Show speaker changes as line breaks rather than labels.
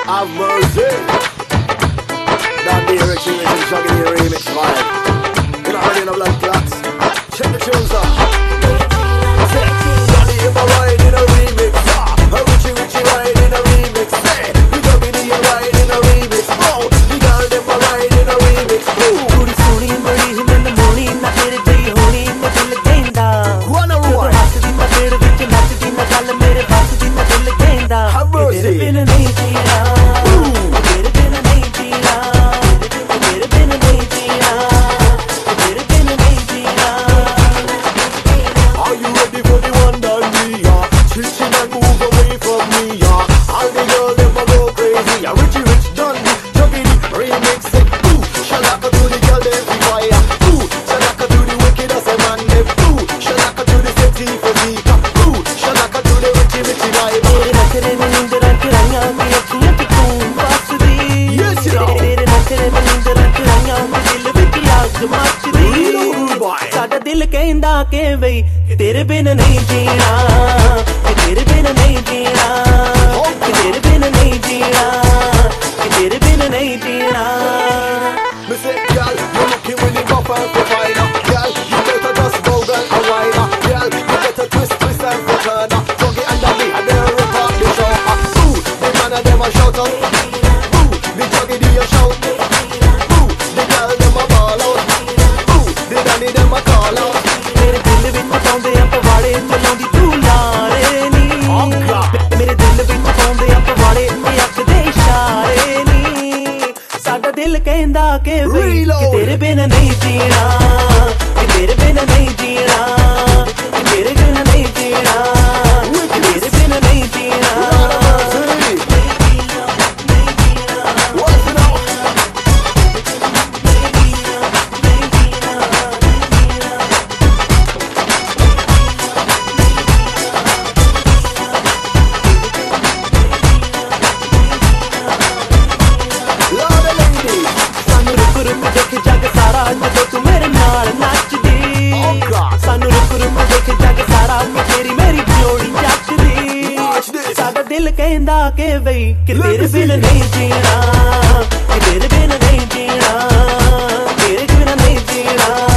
Have mercy. That be Richie Rich and Shaggy the remix vibe. You're not ready in a blood clots. Check the tunes out. Daddy if I ride in a remix. A Richie ride in a remix. Say, we don't be the ride in a remix. Oh, the girl if I ride in a remix.
Puri suni badi himan moni na tere jai honi na dil kenda.
Wanna run?
Hasdi na ped vich nachdi na gal mere basdi na dil kenda.
Have mercy.
Tere bin nahi jeena. Tere bin nahi jeena. Tere bin nahi jeena. Tere bin nahi jeena.
Are you ready for the one that we are? Switching and move away from me, yeah. All the girls them a go crazy. Yeah. Richie Rich done the Juggy remix it. Ooh, shalaka to the girl them we fire. Ooh, shalaka to the wicked as a man them. Ooh, shalaka to the sexy physique. Ooh, shalaka to the Richie vibe.
Tere nakre mein neend rakh raiya ki akhiyan ki tu fasdi.
Yes, you know.
Tere nakre mein neend rakh raiya ki dil vich aag machdi. Sada dil kehda ke bhai tere bin nahi jeena. Tere bin nahi jeena. Tere bin nahi jeena. Tere bin nahi jeena.
Me say, girl, you looking really rough and provider. Girl, you better just go girl and wine. Girl, you better twist and turn. Juggy and Daddy and they record the show. Ooh, the man and them a shout out. Ooh, the Juggy do a shout. Ooh, the girl them a ball out. Ooh, the Daddy them a call out.
Mere dil vich paunde a pawade chalaudi tu laare ni. Mere dil vich paunde a pawade te akh de ishare ni. Sada dil kehda ke bhai ki tere bin nahi jeena. Ki tere bin nahi jeena. Ki tere bin nahi jeena. Ki tere bin nahi jeena.
What's it out? Lord and ladies.
Sanu ruk ruk dekh jag sara jado tu mere naal nachdi. Sanu ruk ruk dekh jag sara ki teri meri jodi jachdi. Sada dil kehda ke bhai ki tere bin nahi jeena. Ki tere bin nahi jeena. Tere bin nahi jeena.